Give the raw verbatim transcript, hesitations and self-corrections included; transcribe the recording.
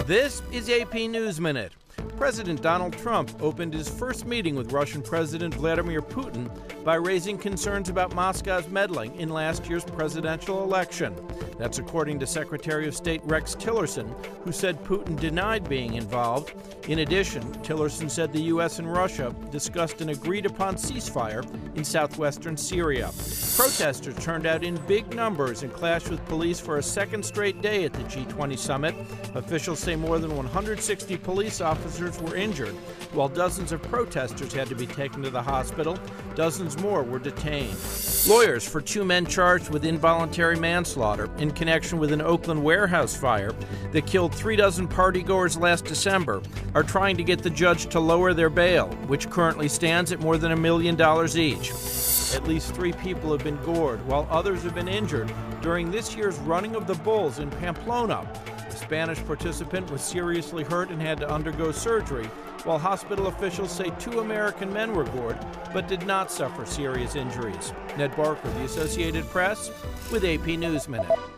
This is A P News Minute. President Donald Trump opened his first meeting with Russian President Vladimir Putin by raising concerns about Moscow's meddling in last year's presidential election. That's according to Secretary of State Rex Tillerson, who said Putin denied being involved. In addition, Tillerson said the U S and Russia discussed an agreed-upon ceasefire in southwestern Syria. Protesters turned out in big numbers and clashed with police for a second straight day at the G twenty summit. Officials say more than one hundred sixty police officers were injured, while dozens of protesters had to be taken to the hospital. Dozens more were detained. Lawyers for two men charged with involuntary manslaughter in connection with an Oakland warehouse fire that killed three dozen partygoers last December are trying to get the judge to lower their bail, which currently stands at more than a million dollars each. At least three people have been gored, while others have been injured during this year's Running of the Bulls in Pamplona. A Spanish participant was seriously hurt and had to undergo surgery, while hospital officials say two American men were gored but did not suffer serious injuries. Ned Barker, The Associated Press, with A P News Minute.